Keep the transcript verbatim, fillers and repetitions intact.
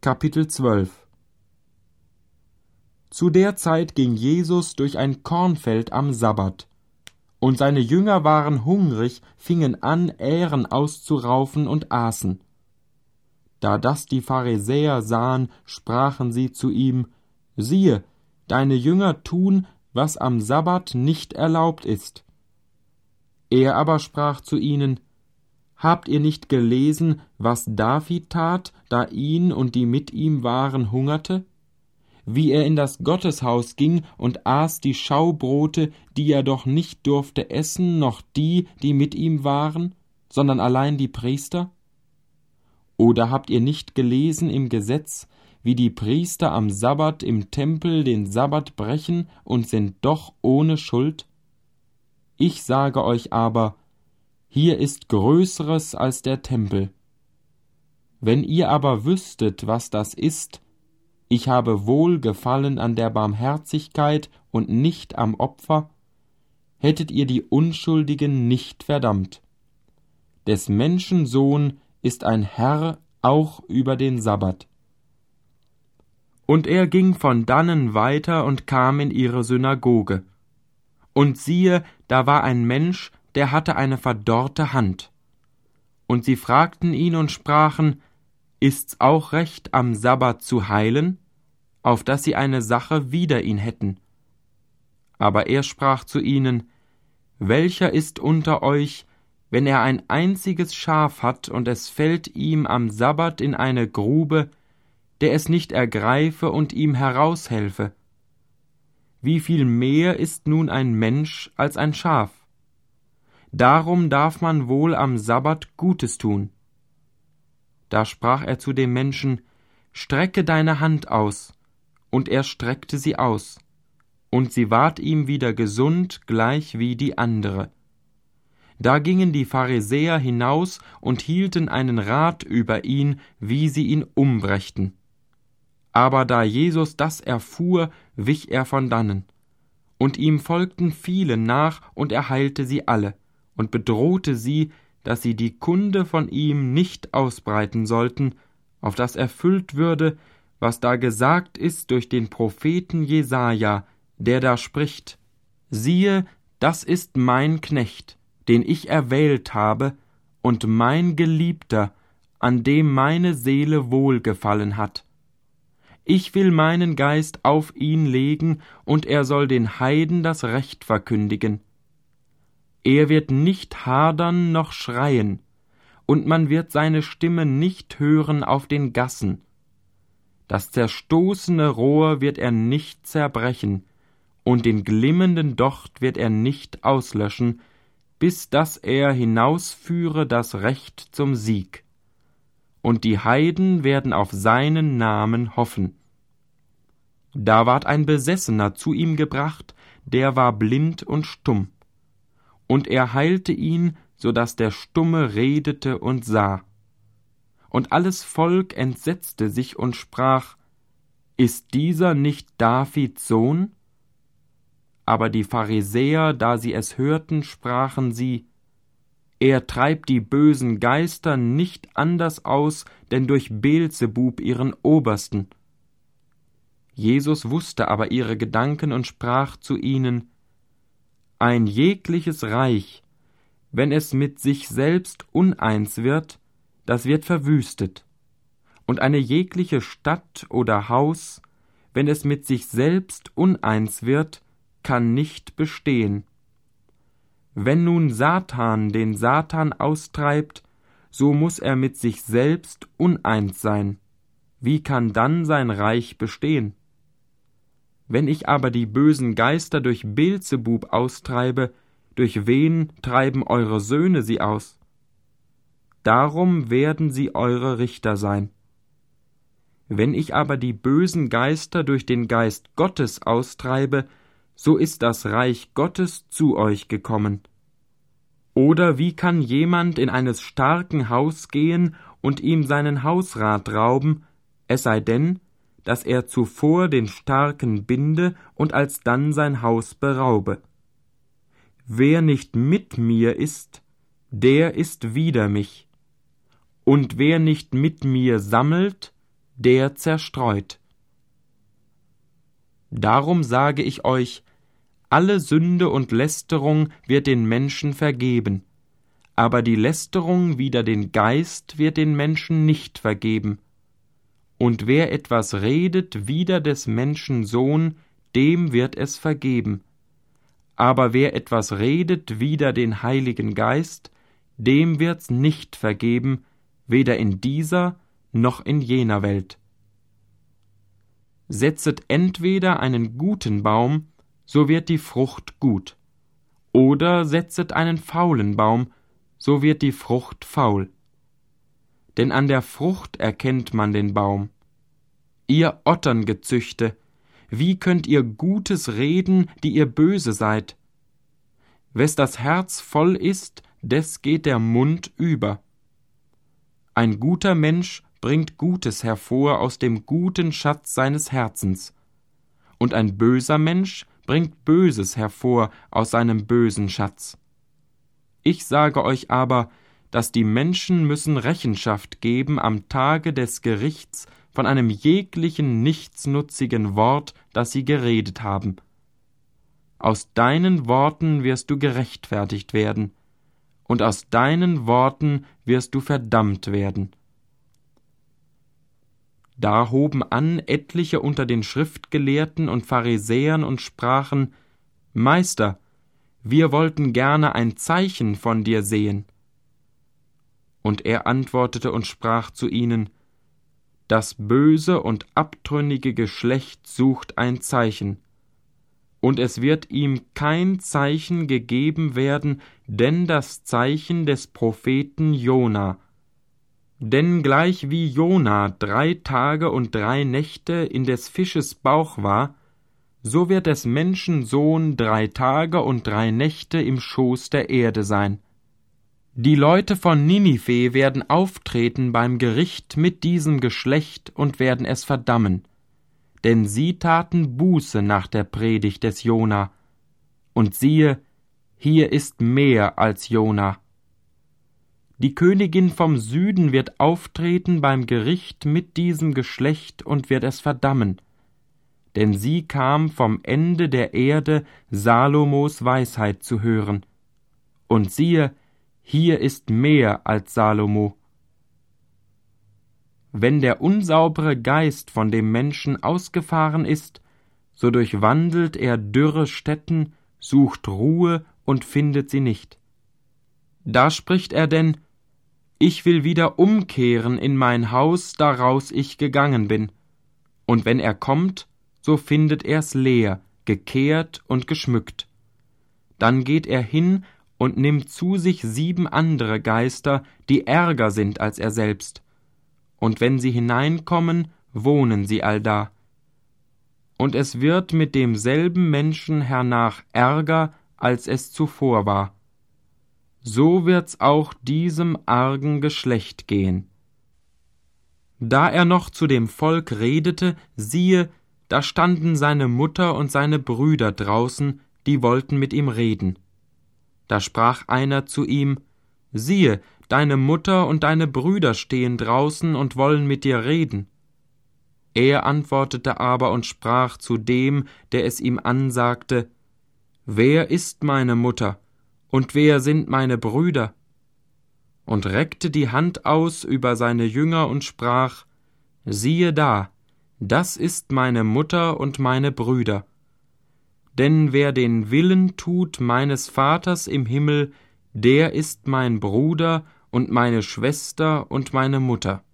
Kapitel zwölf. Zu der Zeit ging Jesus durch ein Kornfeld am Sabbat, und seine Jünger waren hungrig, fingen an, Ähren auszuraufen und aßen. Da das die Pharisäer sahen, sprachen sie zu ihm: Siehe, deine Jünger tun, was am Sabbat nicht erlaubt ist. Er aber sprach zu ihnen: Habt ihr nicht gelesen, was David tat, da ihn und die mit ihm waren hungerte? Wie er in das Gotteshaus ging und aß die Schaubrote, die er doch nicht durfte essen, noch die, die mit ihm waren, sondern allein die Priester? Oder habt ihr nicht gelesen im Gesetz, wie die Priester am Sabbat im Tempel den Sabbat brechen und sind doch ohne Schuld? Ich sage euch aber, hier ist Größeres als der Tempel. Wenn ihr aber wüsstet, was das ist, ich habe Wohlgefallen an der Barmherzigkeit und nicht am Opfer, hättet ihr die Unschuldigen nicht verdammt. Des Menschen Sohn ist ein Herr auch über den Sabbat. Und er ging von dannen weiter und kam in ihre Synagoge. Und siehe, da war ein Mensch, der hatte eine verdorrte Hand. Und sie fragten ihn und sprachen: Ist's auch recht, am Sabbat zu heilen? Auf dass sie eine Sache wider ihn hätten. Aber er sprach zu ihnen: Welcher ist unter euch, wenn er ein einziges Schaf hat und es fällt ihm am Sabbat in eine Grube, der es nicht ergreife und ihm heraushelfe? Wie viel mehr ist nun ein Mensch als ein Schaf? Darum darf man wohl am Sabbat Gutes tun. Da sprach er zu dem Menschen: Strecke deine Hand aus. Und er streckte sie aus, und sie ward ihm wieder gesund, gleich wie die andere. Da gingen die Pharisäer hinaus und hielten einen Rat über ihn, wie sie ihn umbrächten. Aber da Jesus das erfuhr, wich er von dannen. Und ihm folgten viele nach, und er heilte sie alle, und bedrohte sie, dass sie die Kunde von ihm nicht ausbreiten sollten, auf dass erfüllt würde, was da gesagt ist durch den Propheten Jesaja, der da spricht: Siehe, das ist mein Knecht, den ich erwählt habe, und mein Geliebter, an dem meine Seele wohlgefallen hat. Ich will meinen Geist auf ihn legen, und er soll den Heiden das Recht verkündigen. Er wird nicht hadern noch schreien, und man wird seine Stimme nicht hören auf den Gassen. Das zerstoßene Rohr wird er nicht zerbrechen, und den glimmenden Docht wird er nicht auslöschen, bis dass er hinausführe das Recht zum Sieg. Und die Heiden werden auf seinen Namen hoffen. Da ward ein Besessener zu ihm gebracht, der war blind und stumm. Und er heilte ihn, so daß der Stumme redete und sah. Und alles Volk entsetzte sich und sprach: Ist dieser nicht Davids Sohn? Aber die Pharisäer, da sie es hörten, sprachen sie: Er treibt die bösen Geister nicht anders aus, denn durch Beelzebub ihren Obersten. Jesus wusste aber ihre Gedanken und sprach zu ihnen: Ein jegliches Reich, wenn es mit sich selbst uneins wird, das wird verwüstet. Und eine jegliche Stadt oder Haus, wenn es mit sich selbst uneins wird, kann nicht bestehen. Wenn nun Satan den Satan austreibt, so muß er mit sich selbst uneins sein. Wie kann dann sein Reich bestehen? Wenn ich aber die bösen Geister durch Beelzebub austreibe, durch wen treiben eure Söhne sie aus? Darum werden sie eure Richter sein. Wenn ich aber die bösen Geister durch den Geist Gottes austreibe, so ist das Reich Gottes zu euch gekommen. Oder wie kann jemand in eines starken Haus gehen und ihm seinen Hausrat rauben, es sei denn, dass er zuvor den Starken binde und alsdann sein Haus beraube? Wer nicht mit mir ist, der ist wider mich. Und wer nicht mit mir sammelt, der zerstreut. Darum sage ich euch, alle Sünde und Lästerung wird den Menschen vergeben, aber die Lästerung wider den Geist wird den Menschen nicht vergeben. Und wer etwas redet wider des Menschen Sohn, dem wird es vergeben. Aber wer etwas redet wider den Heiligen Geist, dem wird's nicht vergeben, weder in dieser noch in jener Welt. Setzet entweder einen guten Baum, so wird die Frucht gut, oder setzet einen faulen Baum, so wird die Frucht faul. Denn an der Frucht erkennt man den Baum. Ihr Otterngezüchte, wie könnt ihr Gutes reden, die ihr böse seid? Wes das Herz voll ist, des geht der Mund über. Ein guter Mensch bringt Gutes hervor aus dem guten Schatz seines Herzens, und ein böser Mensch bringt Böses hervor aus seinem bösen Schatz. Ich sage euch aber, dass die Menschen müssen Rechenschaft geben am Tage des Gerichts von einem jeglichen nichtsnutzigen Wort, das sie geredet haben. Aus deinen Worten wirst du gerechtfertigt werden, und aus deinen Worten wirst du verdammt werden. Da hoben an etliche unter den Schriftgelehrten und Pharisäern und sprachen: Meister, wir wollten gerne ein Zeichen von dir sehen. Und er antwortete und sprach zu ihnen: Das böse und abtrünnige Geschlecht sucht ein Zeichen, und es wird ihm kein Zeichen gegeben werden, denn das Zeichen des Propheten Jona. Denn gleich wie Jona drei Tage und drei Nächte in des Fisches Bauch war, so wird des Menschen Sohn drei Tage und drei Nächte im Schoß der Erde sein. Die Leute von Ninive werden auftreten beim Gericht mit diesem Geschlecht und werden es verdammen, denn sie taten Buße nach der Predigt des Jona. Und siehe, hier ist mehr als Jona. Die Königin vom Süden wird auftreten beim Gericht mit diesem Geschlecht und wird es verdammen, denn sie kam vom Ende der Erde, Salomos Weisheit zu hören. Und siehe, hier ist mehr als Salomo. Wenn der unsaubere Geist von dem Menschen ausgefahren ist, so durchwandelt er dürre Stätten, sucht Ruhe und findet sie nicht. Da spricht er denn: Ich will wieder umkehren in mein Haus, daraus ich gegangen bin. Und wenn er kommt, so findet er's leer, gekehrt und geschmückt. Dann geht er hin und nimmt zu sich sieben andere Geister, die ärger sind als er selbst. Und wenn sie hineinkommen, wohnen sie allda. Und es wird mit demselben Menschen hernach ärger, als es zuvor war. So wird's auch diesem argen Geschlecht gehen. Da er noch zu dem Volk redete, siehe, da standen seine Mutter und seine Brüder draußen, die wollten mit ihm reden. Da sprach einer zu ihm: Siehe, deine Mutter und deine Brüder stehen draußen und wollen mit dir reden. Er antwortete aber und sprach zu dem, der es ihm ansagte: Wer ist meine Mutter, und wer sind meine Brüder? Und reckte die Hand aus über seine Jünger und sprach: Siehe da, das ist meine Mutter und meine Brüder. Denn wer den Willen tut meines Vaters im Himmel, der ist mein Bruder und meine Schwester und meine Mutter.